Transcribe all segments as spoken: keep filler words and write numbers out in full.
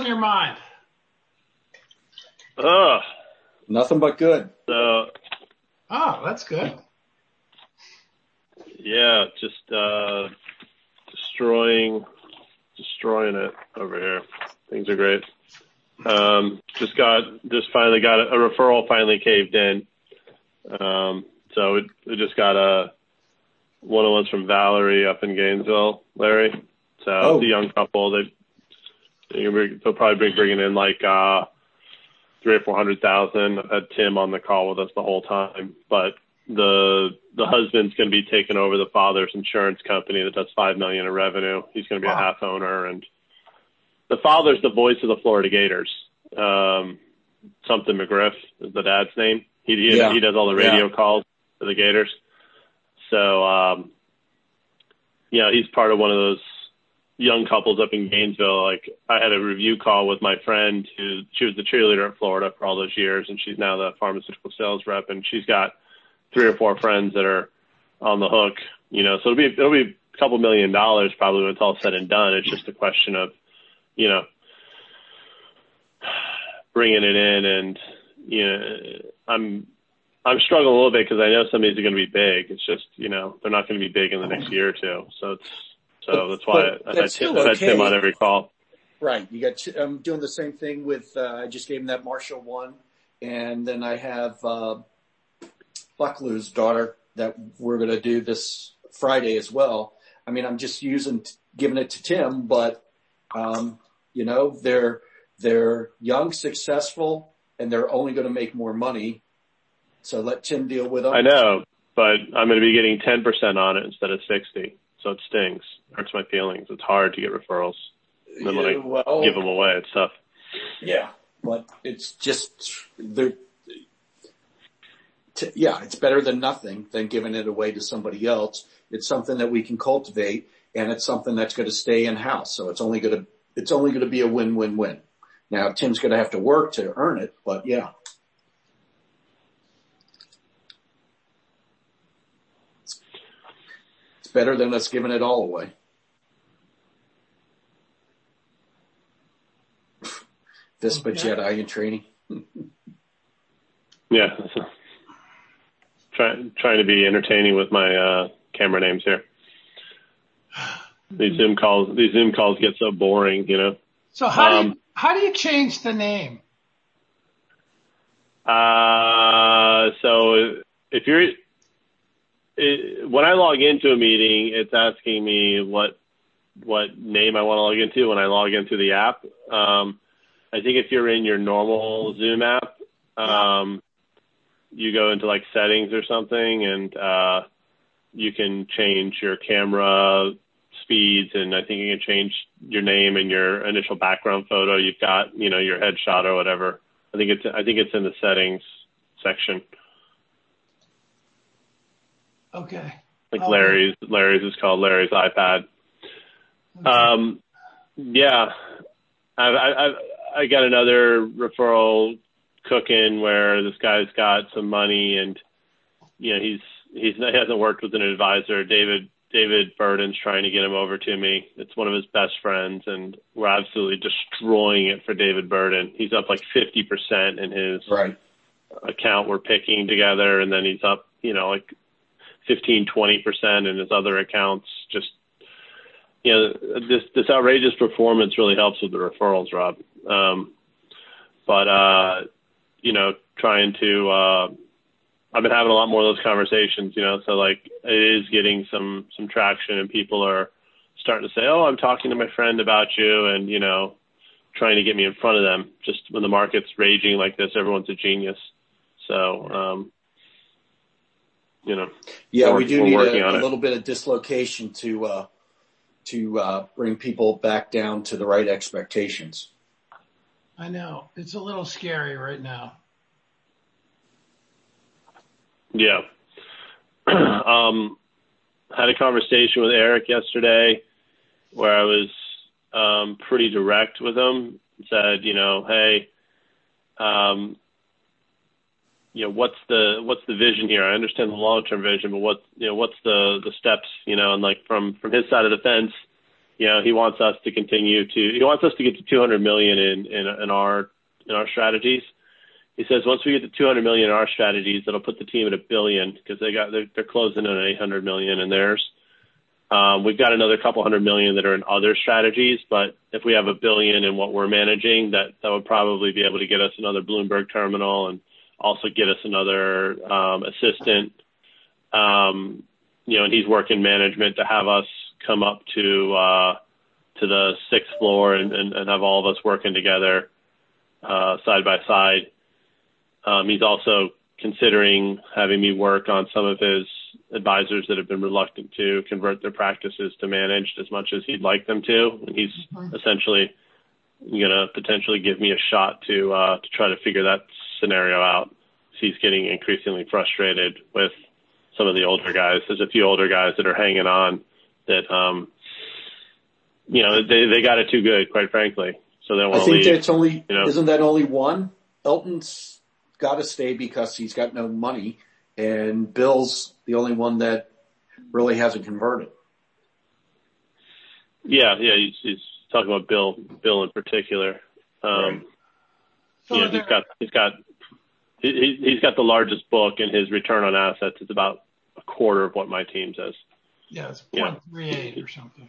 on your mind? Oh, nothing but good. So, oh, that's good. Yeah, just uh, destroying, destroying it over here. Things are great. Um, just got, just finally got a, a referral. Finally caved in. Um, so it, it just got a one on ones from Valerie up in Gainesville, Larry. So Oh. it's a young couple. They they'll probably be bringing in like uh, three or four hundred thousand. I've had Tim on the call with us the whole time, but the the husband's going to be taking over the father's insurance company that does five million in revenue. He's going to be Wow. a half owner, and the father's the voice of the Florida Gators. Um, something McGriff is the dad's name. He he, Yeah. he does all the radio Yeah. calls for the Gators. So, um, you know, he's part of one of those young couples up in Gainesville. Like, I had a review call with my friend who, she was the cheerleader at Florida for all those years, and she's now the pharmaceutical sales rep, and she's got three or four friends that are on the hook, you know, so it'll be, it'll be a couple million dollars probably when it's all said and done. It's just a question of, you know, bringing it in, and, you know, I'm, I'm struggling a little bit because I know some of these are going to be big. It's just, you know, they're not going to be big in the next year or two. So it's, so that's why But I've had, that's Tim, still I've had okay. Tim on every call. Right. You got, I'm doing the same thing with, uh, I just gave him that Marshall one. And then I have, uh, Bucklew's daughter that we're going to do this Friday as well. I mean, I'm just using, giving it to Tim, but, um, you know, they're, they're young, successful, and they're only going to make more money. So let Tim deal with them. I know, but I'm going to be getting ten percent on it instead of sixty. So it stings. It hurts my feelings. It's hard to get referrals. And then when Yeah, I well, give them away, it's tough. Yeah, but it's just, they're, t- yeah, it's better than nothing than giving it away to somebody else. It's something that we can cultivate, and it's something that's going to stay in house. So it's only going to, it's only going to be a win-win-win. Now Tim's going to have to work to earn it, but yeah. It's better than us giving it all away. Vispa Okay. Jedi in training. Yeah. Trying, trying to be entertaining with my, uh, camera names here. These Zoom calls, these Zoom calls get so boring, you know? So how do Um, you, how do you change the name? Uh, so if you're, it, when I log into a meeting, it's asking me what, what name I want to log into when I log into the app. Um, I think if you're in your normal Zoom app, um, you go into like settings or something, and, uh, you can change your camera speeds, and I think you can change your name and your initial background photo. You've got, you know, your headshot or whatever. I think it's, I think it's in the settings section. Okay. Like Okay. Larry's, Larry's is called Larry's iPad. Okay. Um, yeah, I, I, I, I got another referral cooking where this guy's got some money, and, you know, he's, he's, he hasn't worked with an advisor. David, David Burden's trying to get him over to me. It's one of his best friends, and we're absolutely destroying it for David Burden. He's up like fifty percent in his Right. account we're picking together, and then he's up, you know, like fifteen, twenty percent in his other accounts. Just, you know, this, this outrageous performance really helps with the referrals, Rob. Um, but, uh, you know, trying to, uh, I've been having a lot more of those conversations, you know, so like it is getting some, some traction, and people are starting to say, oh, I'm talking to my friend about you, and, you know, trying to get me in front of them. Just when the market's raging like this, everyone's a genius. So, um, you know, Yeah, we're, we do we're need working a, on a it. little bit of dislocation to, uh, to, uh, bring people back down to the right expectations. I know. It's a little scary right now. Yeah. um, had a conversation with Eric yesterday where I was um, pretty direct with him. Said, you know, hey, um, you know, what's the what's the vision here? I understand the long term vision, but what you know, what's the the steps? You know, and like from from his side of the fence, you know, he wants us to continue to, he wants us to get to two hundred million in, in, in our, in our strategies. He says, once we get to two hundred million in our strategies, that'll put the team at a billion because they got, they're, they're closing in at eight hundred million in theirs. Um, we've got another couple hundred million that are in other strategies, but if we have a billion in what we're managing, that, that would probably be able to get us another Bloomberg terminal and also get us another, um, assistant. Um, you know, and he's working management to have us come up to, uh, to the sixth floor and, and, and have all of us working together, uh, side by side. Um, he's also considering having me work on some of his advisors that have been reluctant to convert their practices to managed as much as he'd like them to. And he's mm-hmm. essentially going to potentially give me a shot to, uh, to try to figure that scenario out. He's getting increasingly frustrated with some of the older guys. There's a few older guys that are hanging on that, um, you know, they, they got it too good, quite frankly. So they want I to think leave. that's only, you know? Isn't that only one? Elton's got to stay because he's got no money, and Bill's the only one that really hasn't converted. Yeah, yeah, he's, he's talking about Bill, Bill in particular. Um, right. so you know, he's got, he's got, he, he's got the largest book, and his return on assets is about a quarter of what my team says. Yeah, it's point three eight or something.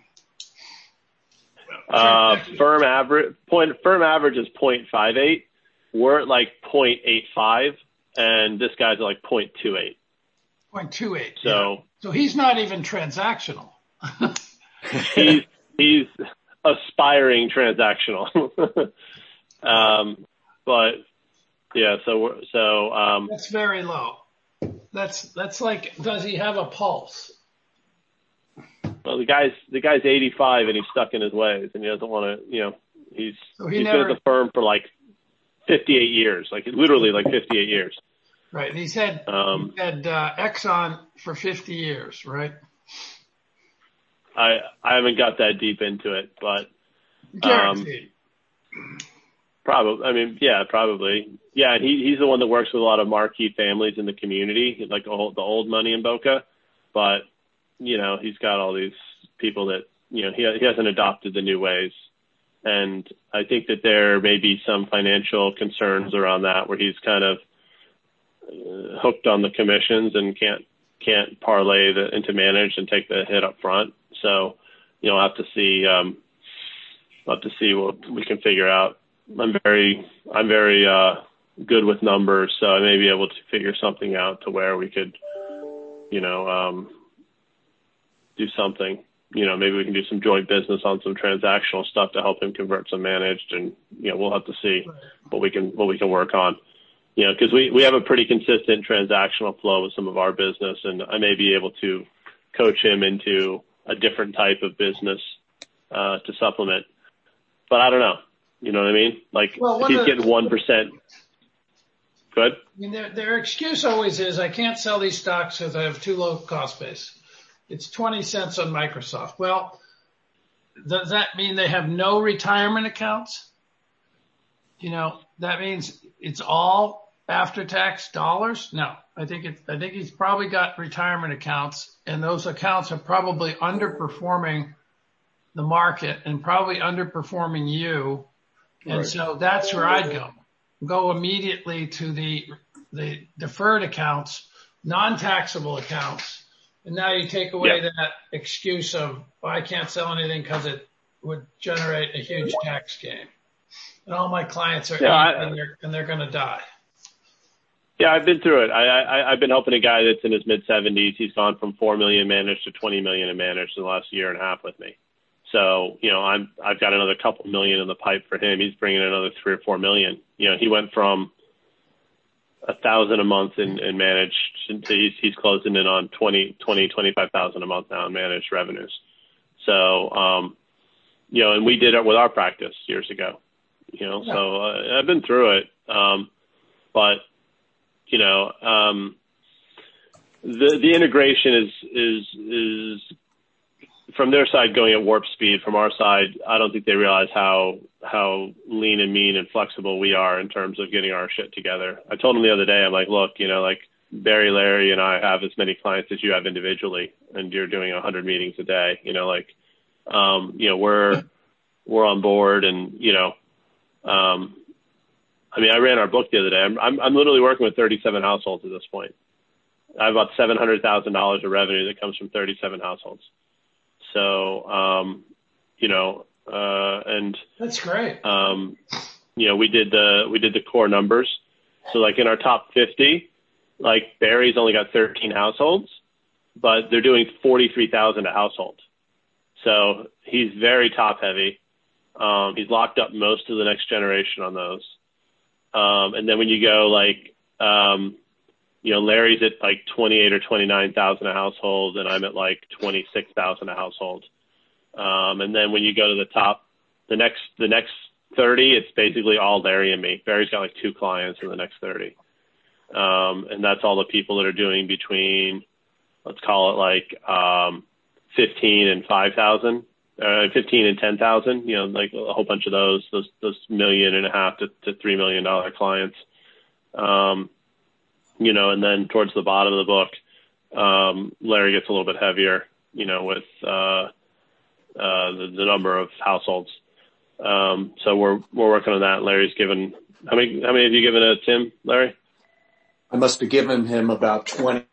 Uh, firm average point, firm average is point five eight. We're at like point eight five, and this guy's at like point two eight. point two eight. So, yeah. So he's not even transactional. he's, he's aspiring transactional. um, but yeah, so, we're, so, um, that's very low. That's, that's like, does he have a pulse? Well, the guy's, the guy's eighty-five and he's stuck in his ways and he doesn't want to, you know, he's, so he he's never, been at the firm for like fifty-eight years, like literally like fifty-eight years. Right. And he's had, um, he's had, uh, Exxon for fifty years, right? I, I haven't got that deep into it, but, um, probably, I mean, yeah, probably. Yeah. And he, he's the one that works with a lot of marquee families in the community, like the old, the old money in Boca, but you know, he's got all these people that, you know, he, he hasn't adopted the new ways. And I think that there may be some financial concerns around that where he's kind of uh, hooked on the commissions and can't, can't parlay the into managed and take the hit up front. So, you know, I'll have to see, um, I'll have to see what we can figure out. I'm very, I'm very, uh, good with numbers. So I may be able to figure something out to where we could, you know, um, do something, you know, maybe we can do some joint business on some transactional stuff to help him convert some managed, and, you know, we'll have to see what we can, what we can work on, you know, cause we, we have a pretty consistent transactional flow with some of our business, and I may be able to coach him into a different type of business, uh, to supplement, but I don't know, you know what I mean? Like well, if he's the, getting one percent. Good. I mean, their, their excuse always is, I can't sell these stocks because I have too low cost base. It's twenty cents on Microsoft. Well, does that mean they have no retirement accounts? You know, that means it's all after tax dollars? No, I think it's, I think he's probably got retirement accounts, and those accounts are probably underperforming the market and probably underperforming you. And right. So that's where I'd go. Go immediately to the, the deferred accounts, non-taxable accounts. And now you take away yeah. that excuse of, well, I can't sell anything because it would generate a huge tax gain. And all my clients are yeah, I, and they're, and they're going to die. Yeah, I've been through it. I, I, I've been helping a guy that's in his mid seventies. He's gone from four million managed to twenty million in managed in the last year and a half with me. So, you know, I'm, I've got another couple million in the pipe for him. He's bringing another three or four million. You know, he went from a thousand a month in, in managed. He's, he's closing in on twenty, twenty, twenty-five thousand a month now in managed revenues. So, um, you know, and we did it with our practice years ago, you know, yeah. so uh, I've been through it. Um, but, you know, um, the, the integration is, is, is from their side going at warp speed. From our side, I don't think they realize how, how lean and mean and flexible we are in terms of getting our shit together. I told them the other day, I'm like, look, you know, like Barry, Larry, and I have as many clients as you have individually, and you're doing a hundred meetings a day, you know, like, um, you know, we're, we're on board and, you know, um, I mean, I ran our book the other day. I'm, I'm, I'm literally working with thirty-seven households at this point. I have about seven hundred thousand dollars of revenue that comes from thirty-seven households. So, um, you know, uh, and that's great. Um, you know, we did the, we did the core numbers. So like in our top fifty, like Barry's only got thirteen households, but they're doing forty-three thousand a household. So he's very top heavy. Um, he's locked up most of the next generation on those. Um, and then when you go like, um, you know, Larry's at like twenty-eight or twenty-nine thousand a household, and I'm at like twenty-six thousand a household. Um, and then when you go to the top, the next, the next thirty, it's basically all Larry and me. Barry's got like two clients in the next thirty. Um, and that's all the people that are doing between, let's call it like, um, fifteen and five thousand, uh, fifteen and ten thousand, you know, like a whole bunch of those, those, those million and a half to, to three million dollar clients. Um, you know, and then towards the bottom of the book, um, Larry gets a little bit heavier, you know, with, uh, uh, the, the number of households. Um, so we're, we're working on that. Larry's given, how many, how many have you given to Tim, Larry? I must have given him about twenty,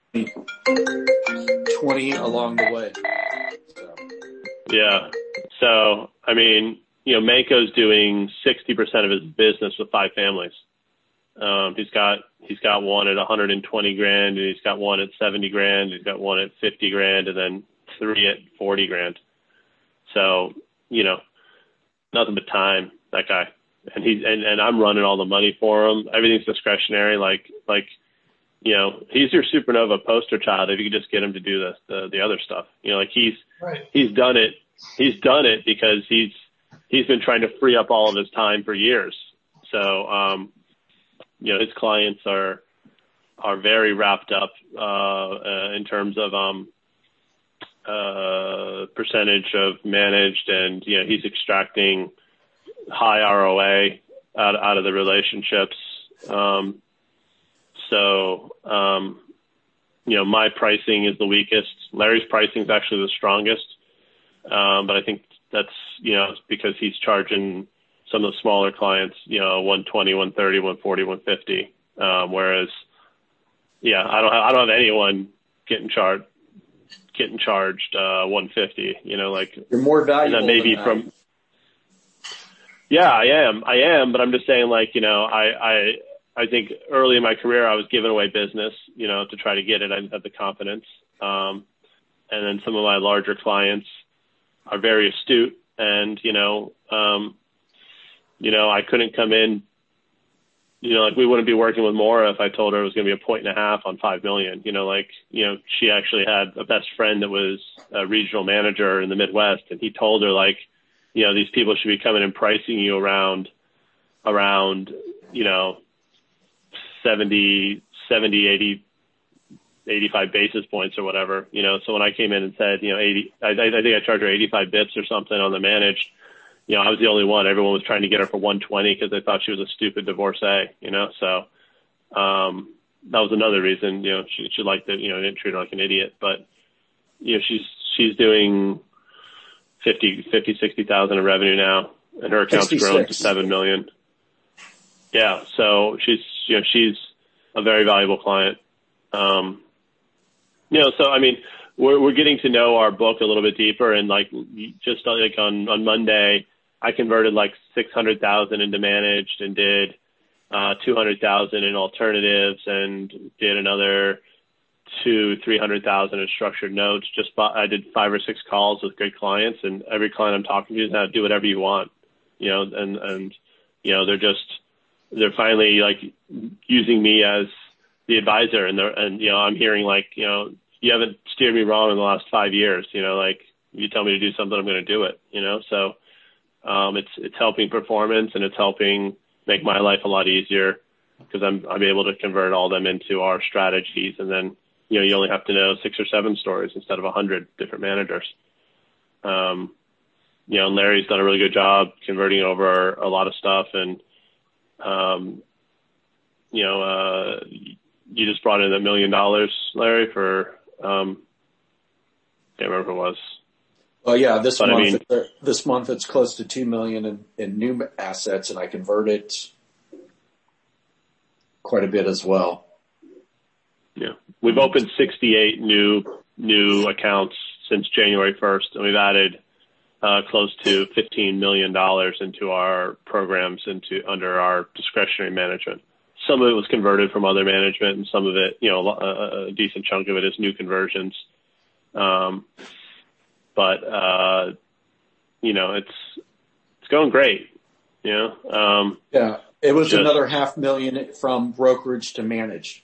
twenty along the way. So. Yeah. So, I mean, you know, Mako's doing sixty percent of his business with five families. Um, he's got, he's got one at one hundred twenty grand, and he's got one at seventy grand. He's got one at fifty grand, and then three at forty grand. So, you know, nothing but time, that guy. And he's, and, and I'm running all the money for him. Everything's discretionary. Like, like, you know, he's your supernova poster child if you could just get him to do the, the, the other stuff. You know, like he's, right. he's done it. He's done it because he's, he's been trying to free up all of his time for years. So, um, you know, his clients are, are very wrapped up, uh, uh in terms of, um, uh, percentage of managed, and, you know, he's extracting high R O A out, out of the relationships. Um, so, um, you know, my pricing is the weakest. Larry's pricing is actually the strongest. Um, but I think that's, you know, because he's charging some of the smaller clients, you know, one twenty, one thirty, one forty, one fifty. Um, whereas, yeah, I don't have, I don't have anyone getting charged, getting charged, uh, one fifty, you know, like you're more valuable maybe than from, yeah, I am, I am, but I'm just saying, like, you know, I, I, I think early in my career, I was giving away business, you know, to try to get it. I didn't have the confidence. Um, and then some of my larger clients are very astute, and, you know, um, you know, I couldn't come in, you know, like we wouldn't be working with Maura if I told her it was going to be a point and a half on five million, you know, like, you know, she actually had a best friend that was a regional manager in the Midwest, and he told her, like, you know, these people should be coming and pricing you around, around, you know, seventy, seventy, eighty, eighty-five basis points or whatever, you know. So when I came in and said, you know, eighty, I, I think I charged her eighty-five bips or something on the managed, you know, I was the only one. Everyone was trying to get her for one twenty because they thought she was a stupid divorcee, you know. So, um, that was another reason, you know, she, she liked it, you know, didn't treat her like an idiot, but, you know, she's, she's doing fifty, fifty, sixty thousand in revenue now, and her account's grown to seven million. Yeah. So she's, you know, she's a very valuable client. Um, you know, so, I mean, we're, we're getting to know our book a little bit deeper, and like, just like on, on Monday, I converted like six hundred thousand into managed, and did, uh, two hundred thousand in alternatives, and did another two, three hundred thousand in structured notes. Just, by, I did five or six calls with good clients, and every client I'm talking to is now do whatever you want, you know, and, and, you know, they're just, they're finally like using me as the advisor, and they're, and, you know, I'm hearing like, you know, you haven't steered me wrong in the last five years, you know, like you tell me to do something, I'm going to do it, you know? So, um, it's, it's helping performance, and it's helping make my life a lot easier, because I'm, I'm able to convert all them into our strategies. And then, you know, you only have to know six or seven stories instead of a hundred different managers. Um, you know, and Larry's done a really good job converting over a lot of stuff. And, um, you know, uh, you just brought in a million dollars, Larry, for, um, can't remember who it was. Well, yeah, this but, month, I mean, this month it's close to two million in, in new assets, and I converted quite a bit as well. Yeah. We've opened sixty-eight new, new accounts since January first, and we've added, uh, close to fifteen million dollars into our programs into, under our discretionary management. Some of it was converted from other management, and some of it, you know, a, a decent chunk of it is new conversions. Um, but, uh, you know, it's, it's going great, you know? Um, yeah, it was just, another half million from brokerage to managed.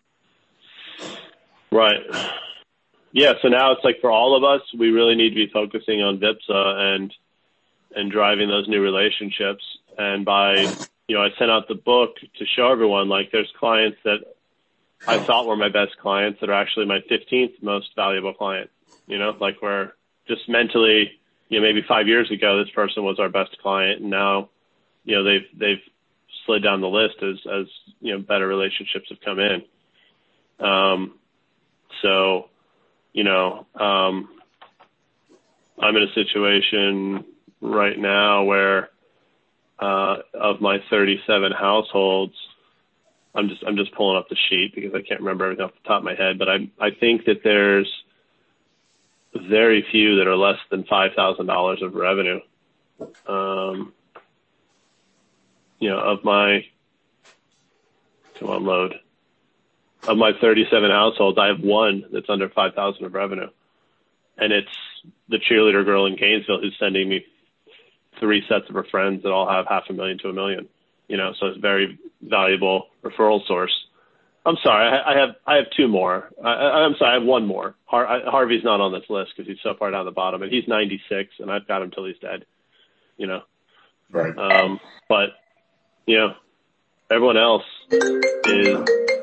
Right. Yeah. So now it's like for all of us, we really need to be focusing on V I P S A and, and driving those new relationships. And by, you know, I sent out the book to show everyone, like there's clients that I thought were my best clients that are actually my fifteenth most valuable client, you know, like where just mentally, you know, maybe five years ago, this person was our best client. And now, you know, they've, they've slid down the list as, as, you know, better relationships have come in. Um, so, you know, um, I'm in a situation right now where, uh, of my thirty-seven households, I'm just, I'm just pulling up the sheet because I can't remember everything off the top of my head, but I, I think that there's very few that are less than five thousand dollars of revenue. Um, you know, of my, come on, load. Of my thirty-seven households, I have one that's under five thousand of revenue. And it's the cheerleader girl in Gainesville who's sending me three sets of her friends that all have half a million to a million, you know, so it's a very valuable referral source. I'm sorry. I, I have, I have two more. I, I'm sorry. I have one more. Har, I, Harvey's not on this list because he's so far down the bottom, and he's ninety-six and I've got him till he's dead, you know? Right. Um, but you know, everyone else is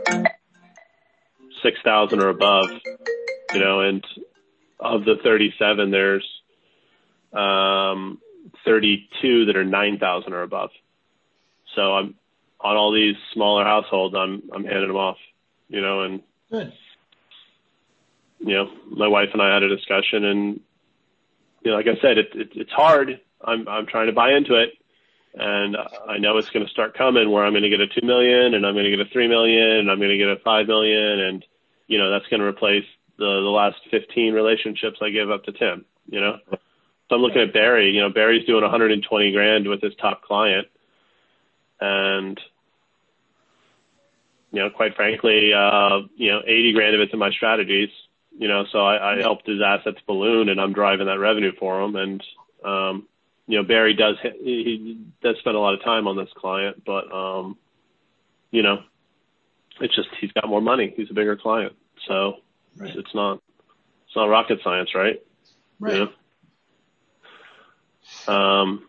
six thousand or above, you know, and of the thirty-seven, there's, um, thirty-two that are nine thousand or above. So I'm on all these smaller households, I'm, I'm handing them off, you know, and, Good. you know, my wife and I had a discussion, and, you know, like I said, it, it, it's hard. I'm, I'm trying to buy into it. And I know it's going to start coming where I'm going to get a two million and I'm going to get a three million and I'm going to get a five million. And, you know, that's going to replace the, the last fifteen relationships I gave up to Tim, you know? So I'm looking at Barry, you know, Barry's doing one hundred twenty grand with his top client. And, you know, quite frankly, uh, you know, eighty grand of it's in my strategies, you know, so I, I helped his assets balloon and I'm driving that revenue for him. And, um, you know, Barry does, he, he does spend a lot of time on this client, but, um, you know, it's just, he's got more money. He's a bigger client. So right. it's, it's not, it's not rocket science, right? Right. You know? Um,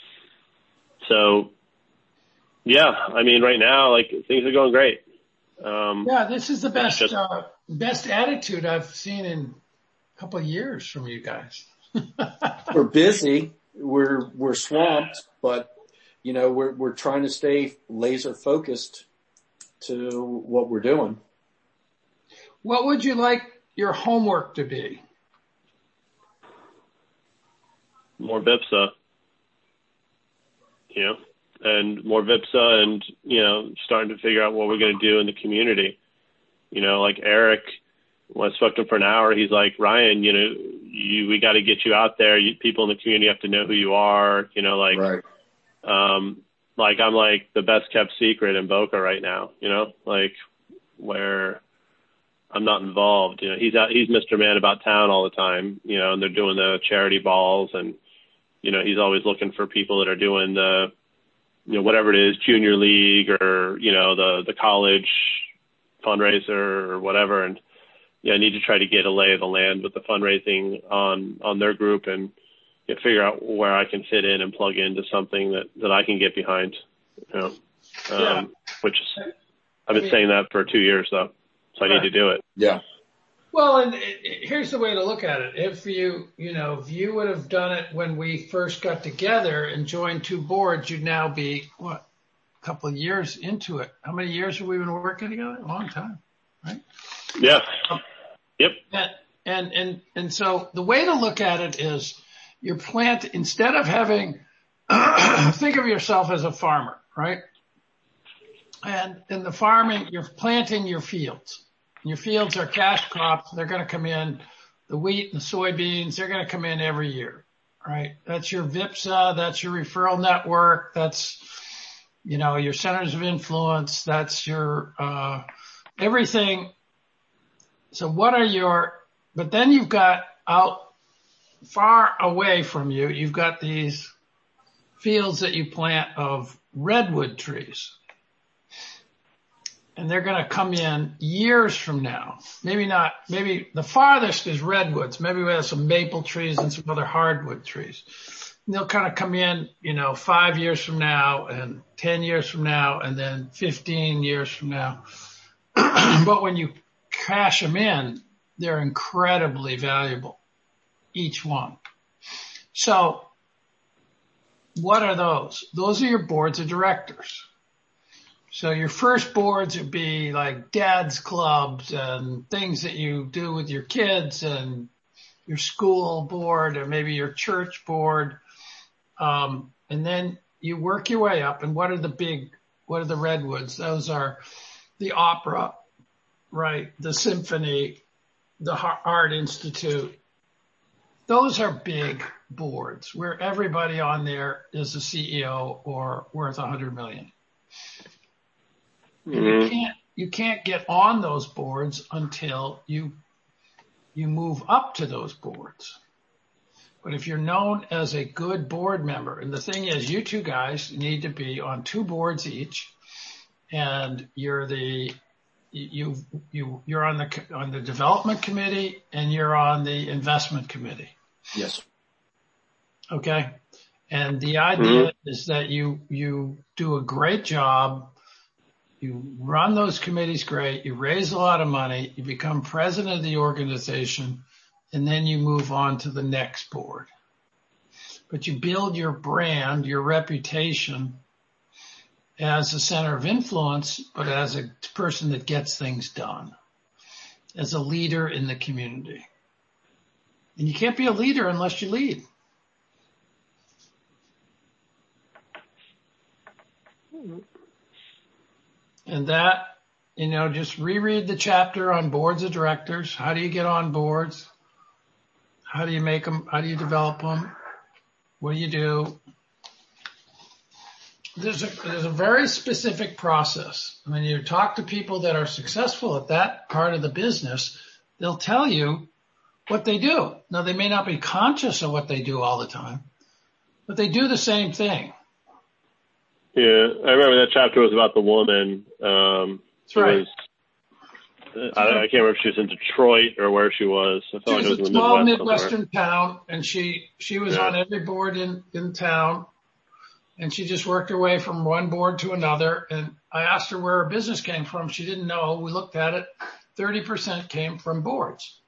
so yeah, I mean, right now, like things are going great. Um, yeah, this is the best, just, uh, best attitude I've seen in a couple of years from you guys. We're busy. We're, we're swamped, but you know, we're, we're trying to stay laser focused to what we're doing. What would you like your homework to be? More V I P S A, you know, and more V I P S A and, you know, starting to figure out what we're going to do in the community. You know, like Eric, when I spoke to him for an hour, he's like, Ryan, you know, you, we got to get you out there. You, people in the community have to know who you are, you know, like, right. um, like I'm like the best kept secret in Boca right now, you know, like where I'm not involved. You know, he's out, he's Mister Man about town all the time, you know, and they're doing the charity balls and, you know, he's always looking for people that are doing the, you know, whatever it is, junior league or, you know, the, the college fundraiser or whatever. And yeah, I need to try to get a lay of the land with the fundraising on, on their group and you know, figure out where I can fit in and plug into something that, that I can get behind, you know, um, yeah. which is, I've been saying that for two years though. So I right. need to do it. Yeah. Well, and it, it, here's the way to look at it. If you, you know, if you would have done it when we first got together and joined two boards, you'd now be, what, a couple of years into it. How many years have we been working together? A long time, right? Yeah. Um, yep. And, And, and, and so the way to look at it is your plant, instead of having, think of yourself as a farmer, right? And in the farming, you're planting your fields. Your fields are cash crops. They're going to come in, the wheat and the soybeans, they're going to come in every year, right? That's your V I P S A. That's your referral network. That's, you know, your centers of influence. That's your, uh, everything. So what are your, but then you've got out far away from you, you've got these fields that you plant of redwood trees. And they're going to come in years from now. Maybe not, maybe the farthest is redwoods. Maybe we have some maple trees and some other hardwood trees. And they'll kind of come in, you know, five years from now and ten years from now and then fifteen years from now. But when you cash them in, they're incredibly valuable, each one. So what are those? Those are your boards of directors. So your first boards would be like dad's clubs and things that you do with your kids and your school board or maybe your church board. Um, and then you work your way up. And what are the big, what are the redwoods? Those are the opera, right? The symphony, the Art Institute. Those are big boards where everybody on there is a C E O or worth a hundred million. And you can't, you can't get on those boards until you, you move up to those boards. But if you're known as a good board member, and the thing is, you two guys need to be on two boards each, and you're the, you, you, you're on the, on the development committee and you're on the investment committee. Yes. Okay. And the idea mm-hmm. is that you, you do a great job. You run those committees great. You raise a lot of money. You become president of the organization, and then you move on to the next board. But you build your brand, your reputation as a center of influence, but as a person that gets things done, as a leader in the community. And you can't be a leader unless you lead. Mm-hmm. And that, you know, just reread the chapter on boards of directors. How do you get on boards? How do you make them? How do you develop them? What do you do? There's a, there's a very specific process. When you talk to people that are successful at that part of the business, they'll tell you what they do. Now, they may not be conscious of what they do all the time, but they do the same thing. Yeah, I remember that chapter was about the woman. Um, That's right. Was, I, I can't remember if she was in Detroit or where she was. I she felt was like it was a in the small Midwest Midwestern somewhere. town, and she she was yeah. on every board in, in town, and she just worked her way from one board to another. And I asked her where her business came from. She didn't know. We looked at it. thirty percent came from boards.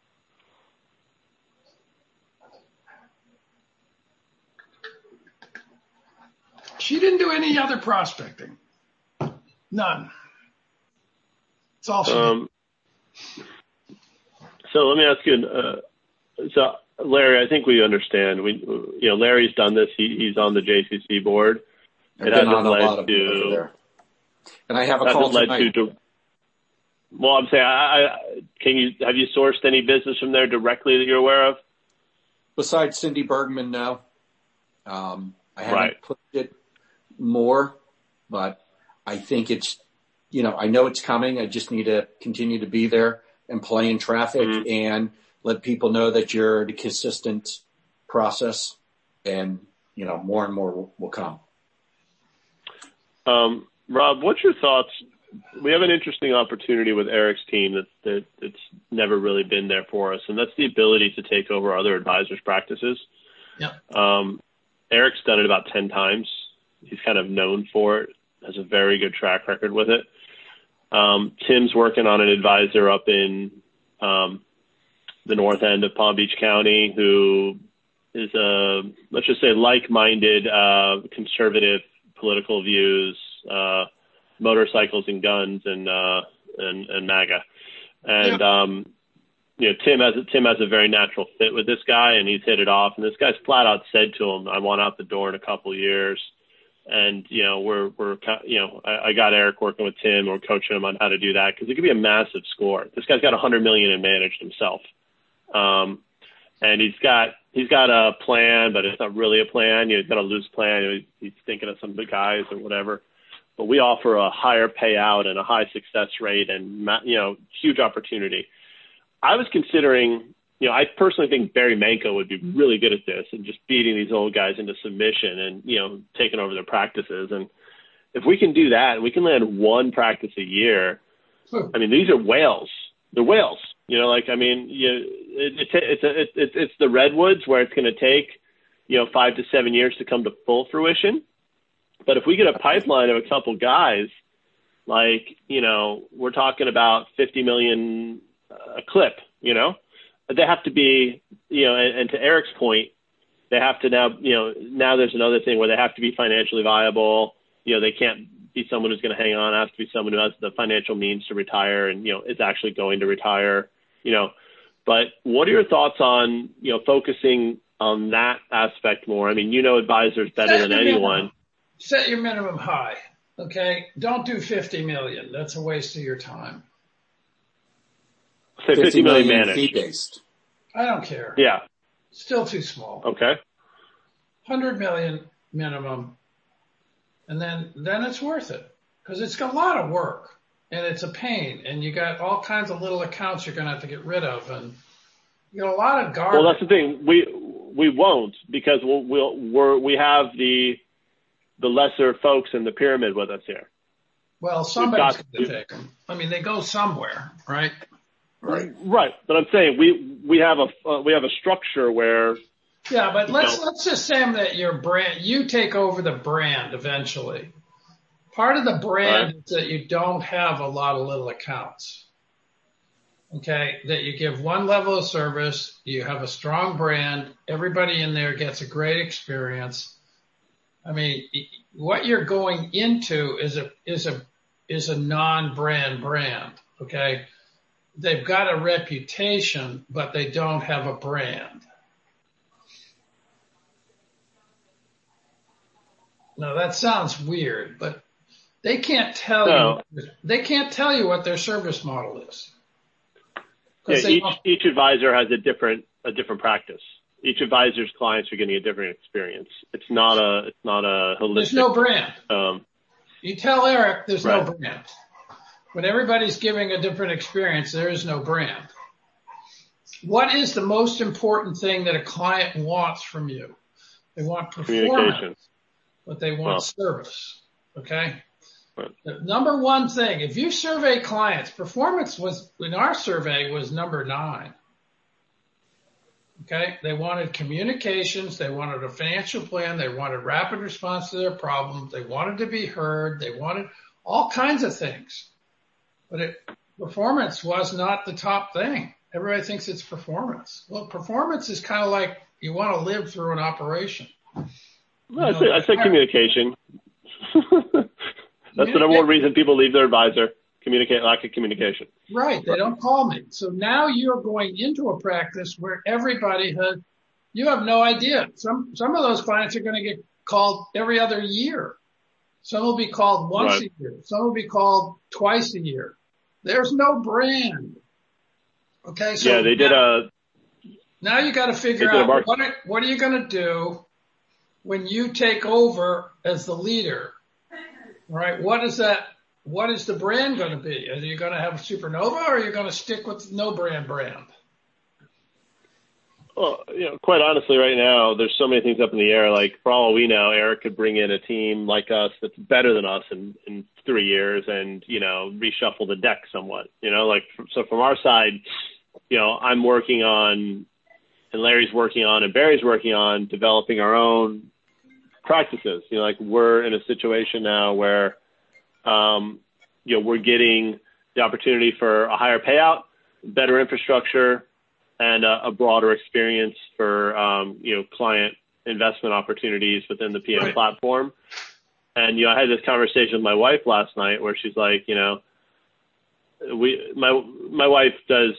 She didn't do any other prospecting. None. It's all she um, did. So let me ask you, uh, so Larry, I think we understand. We, you know, Larry's done this. He, he's on the J C C board. I've been on a lot of them over there. And I have a call tonight. To, well, I'm saying, I, I, can you, have you sourced any business from there directly that you're aware of? Besides Cindy Bergman, no. Um, I haven't right. put it more, but I think it's, you know, I know it's coming. I just need to continue to be there and play in traffic mm-hmm. and let people know that you're the consistent process, and, you know, more and more will, will come. Um, Rob, what's your thoughts? We have an interesting opportunity with Eric's team that, that it's never really been there for us, and that's the ability to take over other advisors' practices. Yeah. Um, Eric's done it about ten times. He's kind of known for it, has a very good track record with it. Um, Tim's working on an advisor up in um, the north end of Palm Beach County who is a, let's just say, like-minded, uh, conservative political views, uh, motorcycles and guns and, uh, and, and MAGA. And, yeah. um, you know, Tim has a, Tim has a very natural fit with this guy, and he's hit it off. And this guy's flat out said to him, "I want out the door in a couple of years." And you know, we're we're you know, I, I got Eric working with Tim. We're coaching him on how to do that because it could be a massive score. This guy's got a hundred million in managed himself, um, and he's got he's got a plan, but it's not really a plan. You know, he's got a loose plan. You know, he's thinking of some big guys or whatever. But we offer a higher payout and a high success rate, and you know, huge opportunity. I was considering, you know, I personally think Barry Manko would be really good at this and just beating these old guys into submission and, you know, taking over their practices. And if we can do that, and we can land one practice a year, I mean, these are whales. They're whales. You know, like, I mean, you, it, it, it's, a, it, it, it's the redwoods where it's going to take, you know, five to seven years to come to full fruition. But if we get a pipeline of a couple guys, like, you know, we're talking about fifty million a clip, you know, they have to be, you know, and, and to Eric's point, they have to now, you know, now there's another thing where they have to be financially viable. You know, they can't be someone who's going to hang on. It has to be someone who has the financial means to retire and, you know, is actually going to retire, you know. But what are your thoughts on, you know, focusing on that aspect more? I mean, you know advisors better Set than anyone. Minimum. Set your minimum high, okay? Don't do fifty million. That's a waste of your time. Say fifty million managed. Fee-based. I don't care. Yeah. Still too small. Okay. one hundred million minimum. And then, then it's worth it because it's got a lot of work and it's a pain and you got all kinds of little accounts you're going to have to get rid of and you got a lot of garbage. Well, that's the thing. We, we won't because we'll, we'll, we're, we have the, the lesser folks in the pyramid with us here. Well, somebody's going to take them. I mean, they go somewhere, right? Right. Right. But I'm saying we, we have a, uh, we have a structure where. Yeah, but let's, know, let's assume that your brand, you take over the brand eventually. Part of the brand right. is that you don't have a lot of little accounts. Okay. That you give one level of service. You have a strong brand. Everybody in there gets a great experience. I mean, what you're going into is a, is a, is a non-brand brand. Okay. They've got a reputation, but they don't have a brand. Now that sounds weird, but they can't tell no. you, they can't tell you what their service model is. Yeah, each, each advisor has a different, a different practice. Each advisor's clients are getting a different experience. It's not a, it's not a holistic. There's no brand. Um, you tell Eric there's right. no brand. When everybody's giving a different experience, there is no brand. What is the most important thing that a client wants from you? They want performance, but they want well, service. Okay. Right. The number one thing, if you survey clients, performance was, in our survey, was number nine. Okay. They wanted communications. They wanted a financial plan. They wanted rapid response to their problems. They wanted to be heard. They wanted all kinds of things. But it, performance was not the top thing. Everybody thinks it's performance. Well, performance is kind of like you want to live through an operation. Well, I say, I say communication. That's the number one reason people leave their advisor. Communicate, lack of communication. Right. They don't call me. So now you're going into a practice where everybody has, you have no idea. Some, some of those clients are going to get called every other year. Some will be called once right. a year. Some will be called twice a year. There's no brand. Okay. So yeah, they did now, a. Now you got to figure out what are, what are you going to do when you take over as the leader? All right. What is that? What is the brand going to be? Are you going to have Supernova or are you going to stick with no brand brand? Well, you know, quite honestly, right now, there's so many things up in the air. Like, for all we know, Eric could bring in a team like us that's better than us in, in three years and, you know, reshuffle the deck somewhat. You know, like, so from our side, you know, I'm working on, and Larry's working on, and Barry's working on developing our own practices. You know, like, we're in a situation now where, um, you know, we're getting the opportunity for a higher payout, better infrastructure, and a, a broader experience for, um, you know, client investment opportunities within the P M right. platform. And, you know, I had this conversation with my wife last night where she's like, you know, we, my, my wife does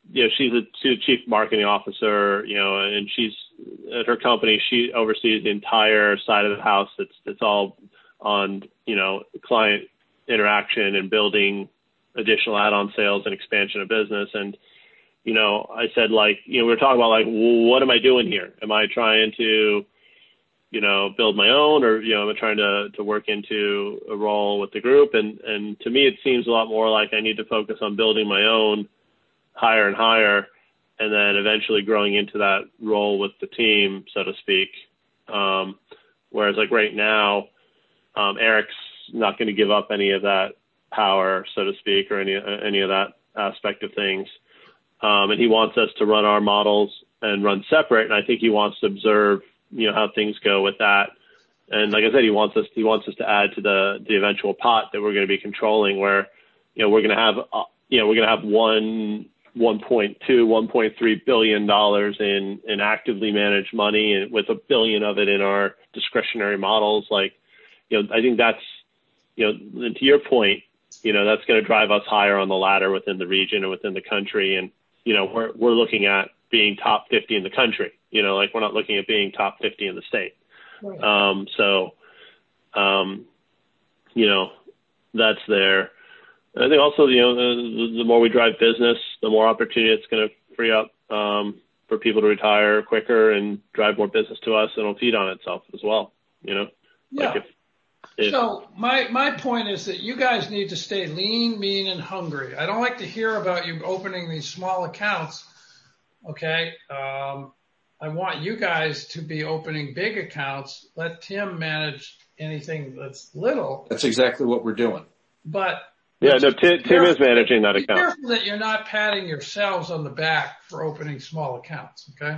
you know, she's a, she's a chief marketing officer, you know, and she's at her company, she oversees the entire side of the house. It's, it's all on, you know, client interaction and building additional add-on sales and expansion of business. And, you know, I said, like, you know, we were talking about, like, well, what am I doing here? Am I trying to, you know, build my own, or, you know, am I trying to, to work into a role with the group? And, and to me, it seems a lot more like I need to focus on building my own higher and higher, and then eventually growing into that role with the team, so to speak. Um, whereas like right now, um, Eric's not going to give up any of that power, so to speak, or any, any of that aspect of things. Um, and he wants us to run our models and run separate. And I think he wants to observe, you know, how things go with that. And like I said, he wants us, he wants us to add to the, the eventual pot that we're going to be controlling, where, you know, we're going to have, uh, you know, we're going to have one, one point two, one point three billion dollars in, in actively managed money, and with a billion of it in our discretionary models. Like, you know, I think that's, you know, and to your point, you know, that's going to drive us higher on the ladder within the region and within the country. And, you know, we're, we're looking at being top fifty in the country, you know, like we're not looking at being top fifty in the state. Right. Um, so, um, you know, that's there. I think also, you know, the, the more we drive business, the more opportunity it's going to free up um, for people to retire quicker and drive more business to us, and it'll feed on itself as well. You know, Yeah. Like if, if, so my my point is that you guys need to stay lean, mean, and hungry. I don't like to hear about you opening these small accounts. Okay, um, I want you guys to be opening big accounts. Let Tim manage anything that's little. That's exactly what we're doing. But yeah, no, Tim, Tim is managing that be account. Be careful that you're not patting yourselves on the back for opening small accounts. Okay.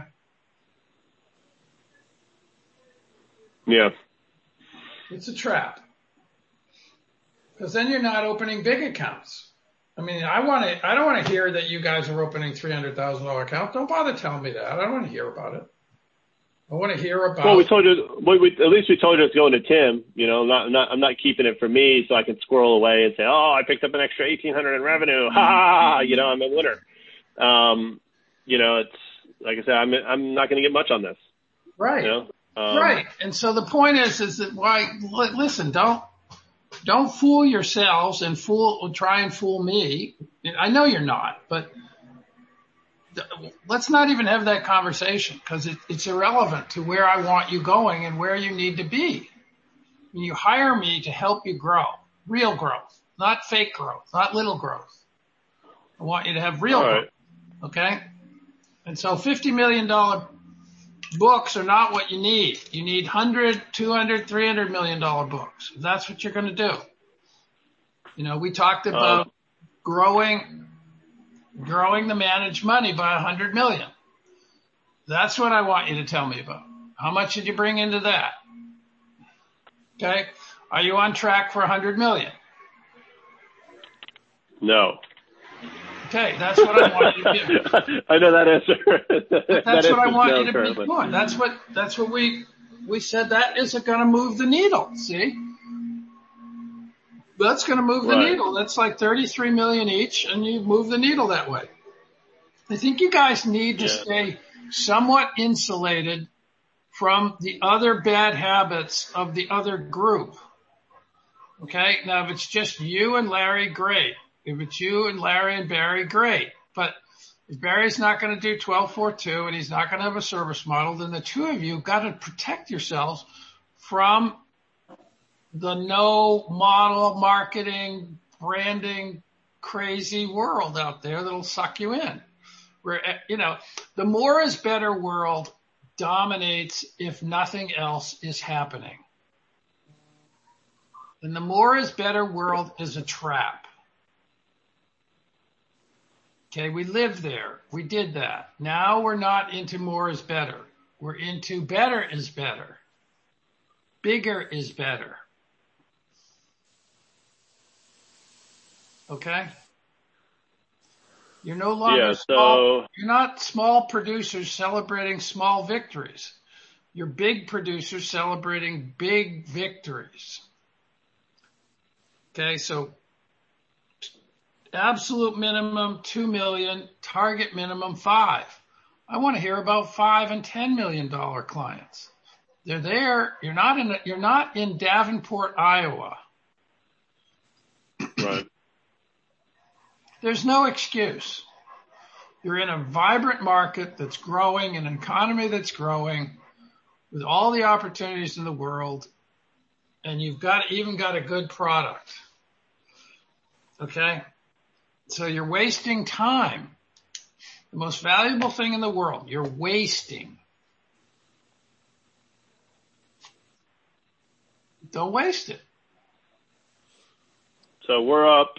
Yeah. It's a trap, because then you're not opening big accounts. I mean, I want to, I don't want to hear that you guys are opening three hundred thousand dollars accounts. Don't bother telling me that. I don't want to hear about it. I want to hear about. Well, we told you, we, we, at least we told you it's going to Tim. You know, not, not, I'm not keeping it for me so I can squirrel away and say, oh, I picked up an extra eighteen hundred in revenue. Ha ha ha! You know, I'm a winner. Um, you know, it's like I said, I'm, I'm not going to get much on this. Right. You know? Um, right. And so the point is, is that why, listen, don't, don't fool yourselves and fool, try and fool me. I know you're not, but let's not even have that conversation, because it, it's irrelevant to where I want you going and where you need to be. I mean, you hire me to help you grow, real growth, not fake growth, not little growth. I want you to have real right. growth. Okay. And so fifty million dollars books are not what you need. You need one hundred, two hundred, three hundred million dollars books. If that's what you're going to do. You know, we talked about uh, growing, growing the managed money by one hundred million. That's what I want you to tell me about. How much did you bring into that? Okay. Are you on track for one hundred million? No. Okay, that's what I want you to give. I know that answer. That's that what I want no you to currently. be doing. That's what, that's what we, we said that isn't going to move the needle. See? That's going to move the right. needle. That's like thirty-three million each, and you move the needle that way. I think you guys need to yeah. stay somewhat insulated from the other bad habits of the other group. Okay? Now, if it's just you and Larry, great. If it's you and Larry and Barry, great. But if Barry's not going to do twelve four two and he's not going to have a service model, then the two of you got to protect yourselves from the no model marketing, branding, crazy world out there that'll suck you in. Where, you know, the more is better world dominates if nothing else is happening. And the more is better world is a trap. Okay, we lived there. We did that. Now we're not into more is better. We're into better is better. Bigger is better. Okay? You're no longer yeah, so... small. You're not small producers celebrating small victories. You're big producers celebrating big victories. Okay, so absolute minimum two million, target minimum five. I want to hear about five and ten million dollar clients. They're there. You're not in. You're not in Davenport, Iowa. Right. There's no excuse. You're in a vibrant market that's growing, an economy that's growing, with all the opportunities in the world, and you've got even got a good product. Okay? So you're wasting time. The most valuable thing in the world, you're wasting. Don't waste it. So we're up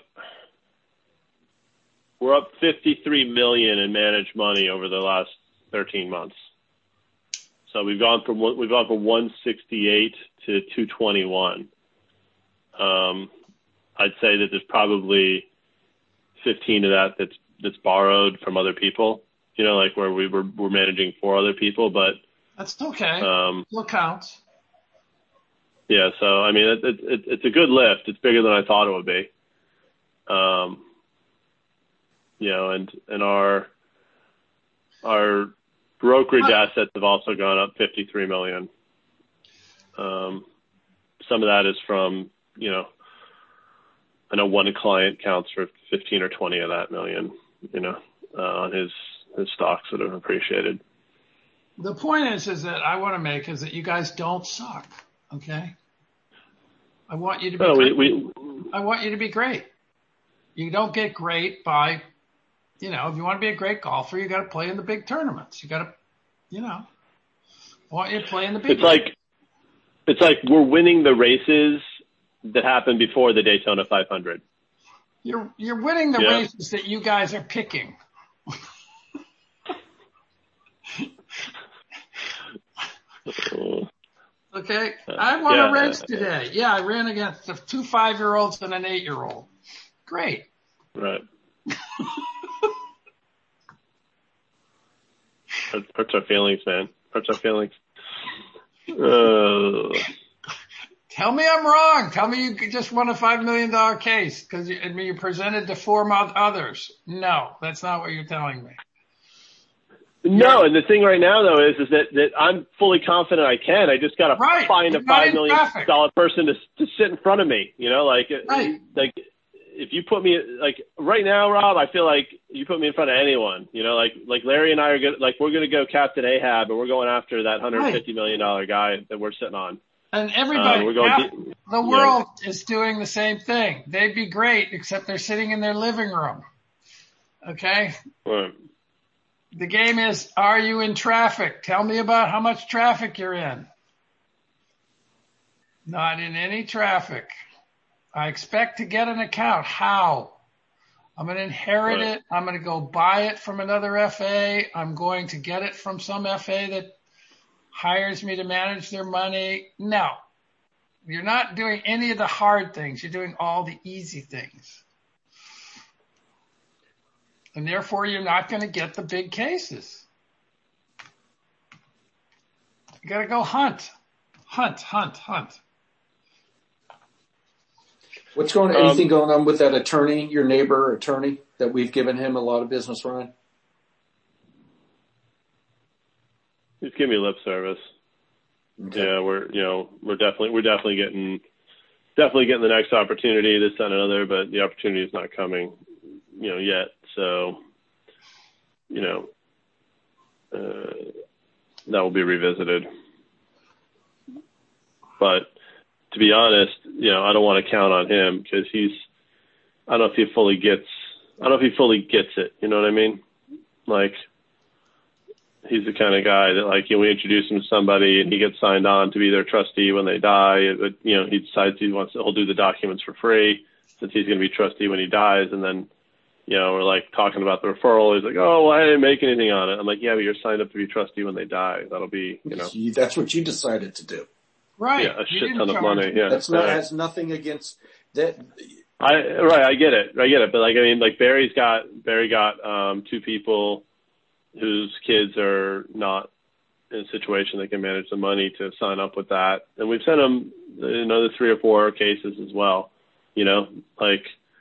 we're up fifty-three million in managed money over the last thirteen months. So we've gone from we've gone from one sixty-eight to two twenty-one. Um, I'd say that there's probably fifteen of that that's that's borrowed from other people. You know, like where we were we're managing for other people, but that's okay. Um, Still counts. Yeah, so I mean, it, it, it, it's a good lift. It's bigger than I thought it would be. Um, you know, and and our our brokerage assets have also gone up fifty-three million. Um, some of that is from, you know, I know one client counts for fifteen or twenty of that million, you know, uh, on his his stocks that have appreciated. The point is, is that I want to make is that you guys don't suck. Okay. I want you to be, oh, great. We, we, I want you to be great. You don't get great by, you know, if you want to be a great golfer, you got to play in the big tournaments. You got to, you know, I want you to play in the big. It's like, it's like we're winning the races that happened before the Daytona five hundred. You're, you're winning the yeah. races that you guys are picking. Okay, I won yeah, a race today. Yeah, I ran against two five-year-olds and an eight-year-old. Great. Right. Hurts our feelings, man. Hurts our feelings. Uh... Tell me I'm wrong. Tell me you just won a five million dollars case because you, you presented to four others. No, that's not what you're telling me. No, and the thing right now though is is that, that I'm fully confident I can. I just got to right. find You're a five million dollar person to to sit in front of me. You know, like right. like if you put me like right now, Rob, I feel like you put me in front of anyone. You know, like like Larry and I are good. Like we're going to go Captain Ahab, and we're going after that one hundred fifty right. million dollar guy that we're sitting on. And everybody, uh, we're going yeah, to, the world know. is doing the same thing. They'd be great, except they're sitting in their living room. Okay. Right. The game is, are you in traffic? Tell me about how much traffic you're in. Not in any traffic. I expect to get an account. How? I'm going to inherit right. it. I'm going to go buy it from another F A. I'm going to get it from some F A that hires me to manage their money. No. You're not doing any of the hard things. You're doing all the easy things. And therefore, you're not going to get the big cases. You got to go hunt, hunt, hunt, hunt. What's going on? Um, anything going on with that attorney, your neighbor attorney, that we've given him a lot of business, Ryan? He's giving me lip service. Okay. Yeah, we're you know we're definitely we're definitely getting definitely getting the next opportunity, this and another, but the opportunity is not coming, you know, yet. So, you know, uh, that will be revisited. But to be honest, you know, I don't want to count on him because he's, I don't know if he fully gets, I don't know if he fully gets it. You know what I mean? Like, he's the kind of guy that, like, you know, we introduce him to somebody and he gets signed on to be their trustee when they die. But, you know, he decides he wants to, he'll do the documents for free since he's going to be trustee when he dies. And then, you know, we're like talking about the referral. He's like, oh, well, I didn't make anything on it. I'm like, yeah, but you're signed up to be trustee when they die. That'll be, you know. That's what you decided to do. Right. Yeah, a shit ton of money. Yeah. That's not, has nothing against that. I, right. I get it. I get it. But like, I mean, like Barry's got, Barry got, um, two people whose kids are not in a situation that can manage the money to sign up with that. And we've sent them another three or four cases as well. You know, like,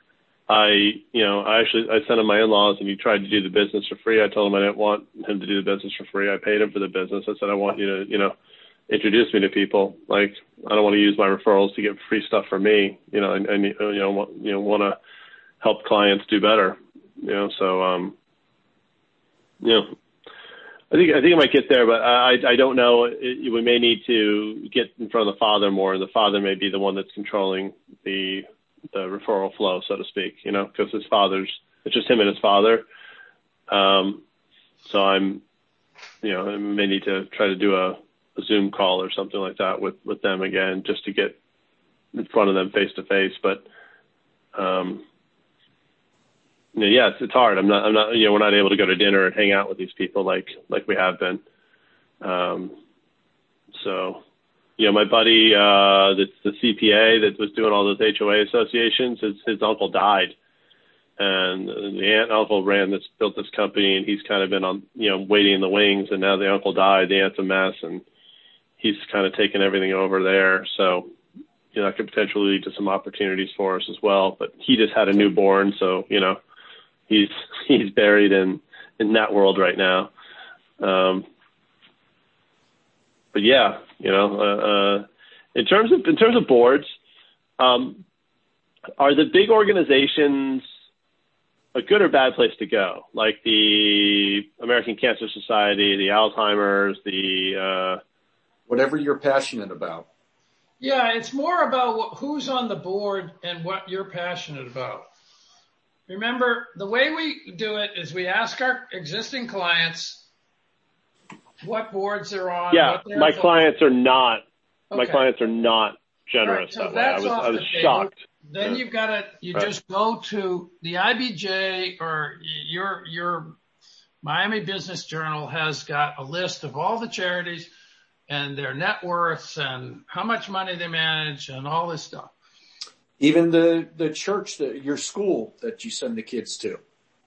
I, you know, I actually, I sent him my in-laws and he tried to do the business for free. I told him I didn't want him to do the business for free. I paid him for the business. I said, I want you to, you know, introduce me to people. Like, I don't want to use my referrals to get free stuff for me, you know, and, and you know, want, you know, want to help clients do better, you know, so, um, you know, I think, I think I might get there, but I, I don't know. It, we may need to get in front of the father more, and the father may be the one that's controlling the, the referral flow, so to speak, you know, because his father's, it's just him and his father. Um, so I'm, you know, I may need to try to do a, a Zoom call or something like that with, with them again, just to get in front of them face to face. But, um, you know, yeah, it's, it's hard. I'm not, I'm not, you know, we're not able to go to dinner and hang out with these people like, like we have been. Um, so, you know, my buddy, uh, that's the C P A that was doing all those H O A associations, his, his uncle died. And the aunt and uncle ran this, built this company, and he's kind of been on, you know, waiting in the wings. And now the uncle died, the aunt's a mess, and he's kind of taken everything over there. So, you know, that could potentially lead to some opportunities for us as well. But he just had a newborn, so, you know, he's, he's buried in, in that world right now. Um, but yeah, you know, uh, uh, in terms of, in terms of boards, um, are the big organizations a good or bad place to go? Like the American Cancer Society, the Alzheimer's, the, uh, whatever you're passionate about. Yeah, it's more about what, who's on the board and what you're passionate about. Remember, the way we do it is we ask our existing clients what boards they're on. Yeah, what they're my involved. clients are not, okay. my clients are not generous right, so that way. I was, I was shocked. Then yeah. you've got to, you right. just go to the I B J or your, your Miami Business Journal has got a list of all the charities and their net worths and how much money they manage and all this stuff. Even the, the church, that your school that you send the kids to.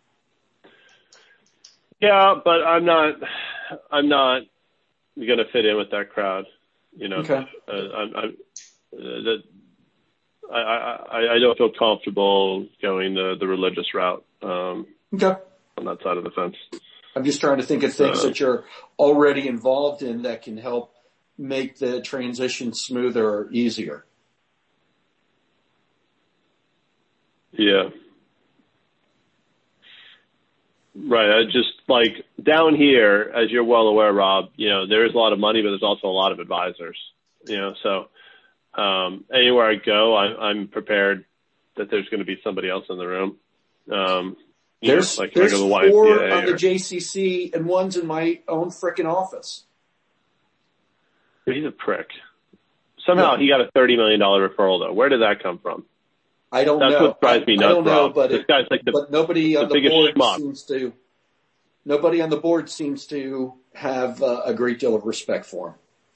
Yeah, but I'm not, I'm not going to fit in with that crowd. You know, okay. uh, I'm, I'm, uh, that, I, I, I don't feel comfortable going the, the religious route, um, okay. on that side of the fence. I'm just trying to think of things uh, that you're already involved in that can help make the transition smoother or easier. Yeah. Right. I just like down here, as you're well aware, Rob, you know, there is a lot of money, but there's also a lot of advisors, you know, so, um, anywhere I go, I, I'm prepared that there's going to be somebody else in the room. Um, there's, know, like there's four Y M C A on or, the J C C and one's in my own frickin' office. He's a prick. Somehow yeah. he got a thirty million dollars referral though. Where did that come from? I don't That's know. That's what drives me nuts, I don't know, Rob. but, this it, guy's like the, but nobody the on the board schmuck. seems to, nobody on the board seems to have uh, a great deal of respect for him.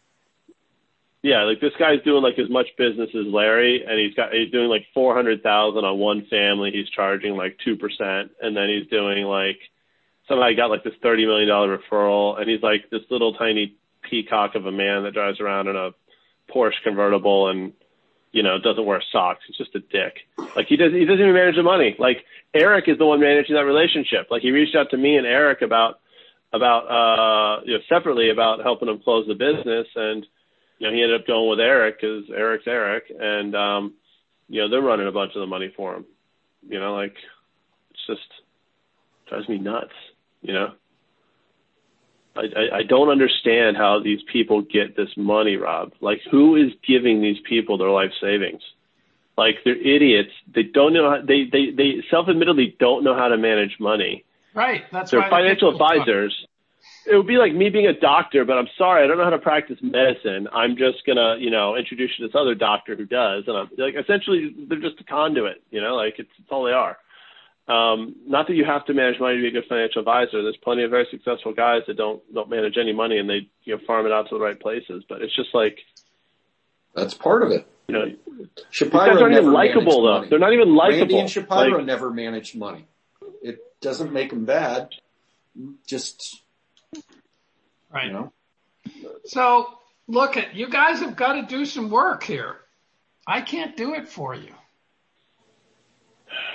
Yeah, like this guy's doing like as much business as Larry, and he's got he's doing like four hundred thousand on one family. He's charging like two percent, and then he's doing like somehow he got like this thirty million dollar referral, and he's like this little tiny peacock of a man that drives around in a Porsche convertible and you know doesn't wear socks. He's just a dick. Like he doesn't he doesn't even manage the money. Like Eric is the one managing that relationship. Like he reached out to me and Eric about about uh you know separately about helping him close the business, and you know, he ended up going with Eric because Eric's Eric, and, um, you know, they're running a bunch of the money for him. You know, like, it's just drives me nuts, you know. I, I, I don't understand how these people get this money, Rob. Like, who is giving these people their life savings? Like, they're idiots. They don't know how, they, they, they self-admittedly don't know how to manage money. Right. That's they're why financial advisors. It would be like me being a doctor, but I'm sorry, I don't know how to practice medicine. I'm just gonna, you know, introduce you to this other doctor who does. And I'm like, essentially, they're just a conduit, you know, like it's, it's all they are. Um, not that you have to manage money to be a good financial advisor. There's plenty of very successful guys that don't don't manage any money and they, you know, farm it out to the right places. But it's just like that's part of it. You know, Shapiro these guys aren't never even likable though. Money. They're not even likable. Randy and Shapiro like, never managed money. It doesn't make them bad. Just. Right. You know? So look at, you guys have got to do some work here. I can't do it for you.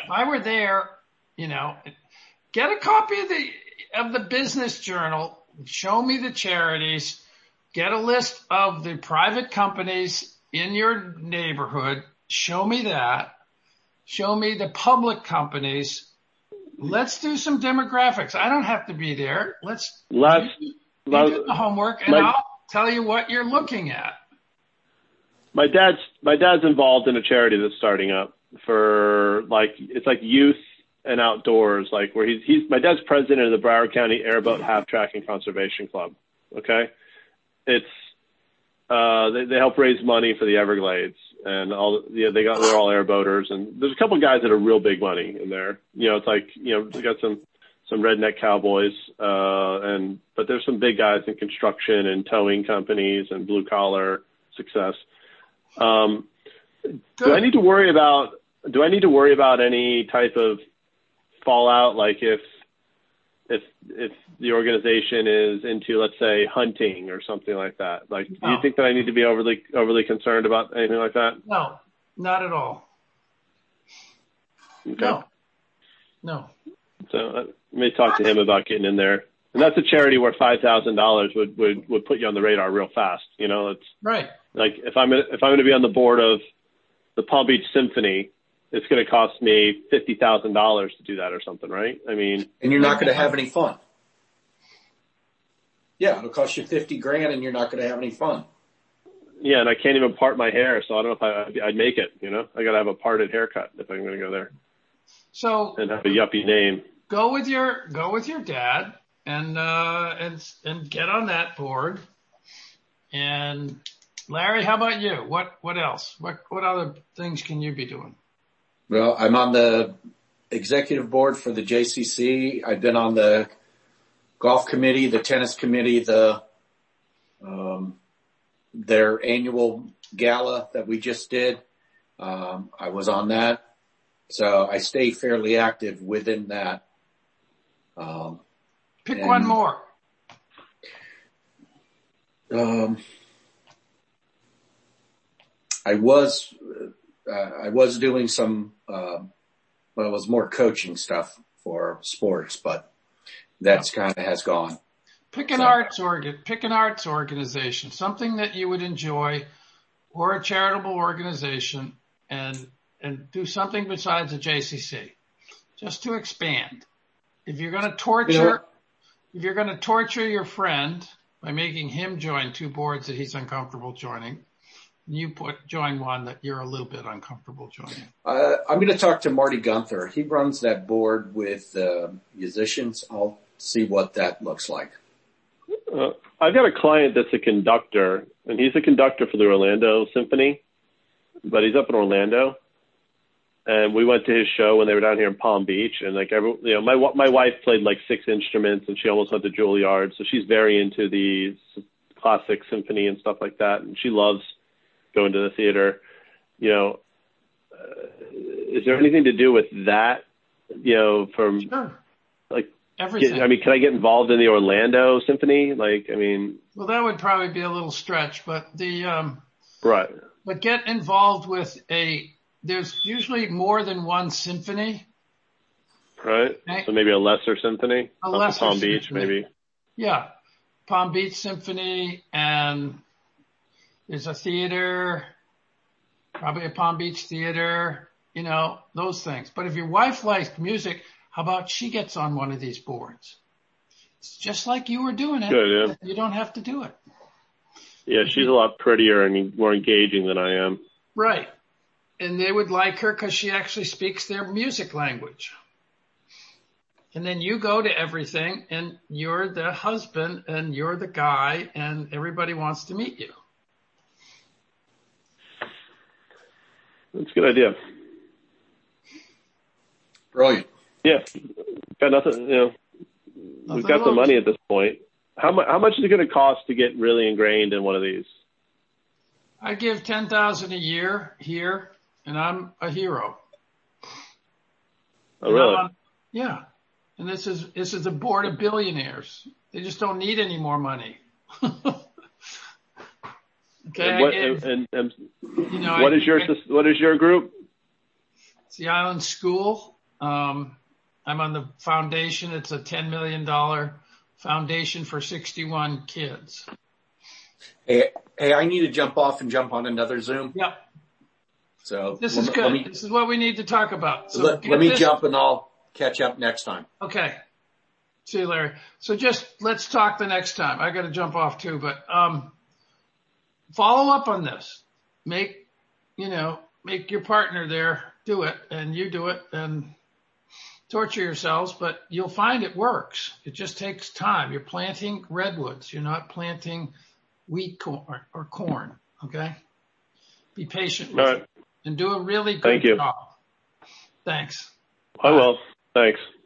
if I were there, you know, get a copy of the, of the business journal, show me the charities, get a list of the private companies in your neighborhood, show me that, show me the public companies. Let's do some demographics. I don't have to be there. Let's Last, you, you do the homework and my, I'll tell you what you're looking at. My dad's, my dad's involved in a charity that's starting up for like, it's like youth and outdoors, like where he's, he's, my dad's president of the Broward County Airboat Half Track and Conservation Club. Okay. It's, uh, they, they help raise money for the Everglades and all, yeah, they got, they're all airboaters, and there's a couple of guys that are real big money in there. You know, it's like, you know, they got some, some redneck cowboys, uh, and, but there's some big guys in construction and towing companies and blue collar success. Um, do I need to worry about, do I need to worry about any type of fallout? Like if, if, if the organization is into, let's say, hunting or something like that, like, no. Do you think that I need to be overly, overly concerned about anything like that? No, not at all. Okay. No, no. So I may talk to him about getting in there. And that's a charity where five thousand dollars would, would, would put you on the radar real fast. You know, it's right. Like if I'm, if I'm going to be on the board of the Palm Beach Symphony, it's going to cost me fifty thousand dollars to do that or something, right? I mean, and you're not going to have any fun. Yeah. It'll cost you fifty grand and you're not going to have any fun. Yeah. And I can't even part my hair. So I don't know if I, I'd make it, you know, I got to have a parted haircut if I'm going to go there. So and have a yuppie name. Go with your, go with your dad and, uh, and, and get on that board. And Larry, how about you? What, what else? What, what other things can you be doing? Well, I'm on the executive board for the J C C. I've been on the golf committee, the tennis committee, the, um, their annual gala that we just did. Um, I was on that. So I stay fairly active within that. Um, Pick and, one more. Um, I was, uh, I was doing some, uh, well, it was more coaching stuff for sports, but that's kind of has gone. Pick an so. arts organ, pick an arts organization, something that you would enjoy, or a charitable organization, and, and do something besides a J C C, just to expand. If you're going to torture, you know, if you're going to torture your friend by making him join two boards that he's uncomfortable joining, you put join one that you're a little bit uncomfortable joining. Uh, I'm going to talk to Marty Gunther. He runs that board with uh, musicians. I'll see what that looks like. Uh, I've got a client that's a conductor, and he's a conductor for the Orlando Symphony, but he's up in Orlando. And we went to his show when they were down here in Palm Beach, and like every, you know, my my wife played like six instruments, and she almost went to Juilliard, so she's very into the classic symphony and stuff like that, and she loves going to the theater. You know, uh, is there anything to do with that? You know, from sure. like everything. Get, I mean, can I get involved in the Orlando Symphony? Like, I mean, well, that would probably be a little stretch, but the um, right. But get involved with a. There's usually more than one symphony. Right. Okay? So maybe a lesser symphony. A lesser Palm symphony. Beach, maybe. Yeah. Palm Beach Symphony, and there's a theater, probably a Palm Beach theater, you know, those things. But if your wife likes music, how about she gets on one of these boards? It's just like you were doing it. Good, yeah. You don't have to do it. Yeah, she's a lot prettier and more engaging than I am. Right. And they would like her because she actually speaks their music language. And then you go to everything and you're the husband and you're the guy and everybody wants to meet you. That's a good idea. Brilliant. Yeah. Got nothing, you know, nothing we've got the money at this point. How much, how much is it going to cost to get really ingrained in one of these? I give ten thousand dollars a year here. And I'm a hero. Oh, really? On, yeah. And this is, this is a board of billionaires. They just don't need any more money. Okay. And what, give, and, and, you know, what I, is your, I, what is your group? It's the Island School. Um, I'm on the foundation. It's a ten million dollars foundation for sixty-one kids. Hey, hey, I need to jump off and jump on another Zoom. Yep. So this is let, good. Let me, this is what we need to talk about. So let, let me this. jump and I'll catch up next time. Okay. See you, Larry. So just let's talk the next time. I got to jump off too, but um, follow up on this. Make, you know, make your partner there do it, and you do it, and torture yourselves, but you'll find it works. It just takes time. You're planting redwoods. You're not planting wheat corn or corn. Okay. Be patient with All right. it and do a really good Thank you. job. Thanks. I will. Thanks.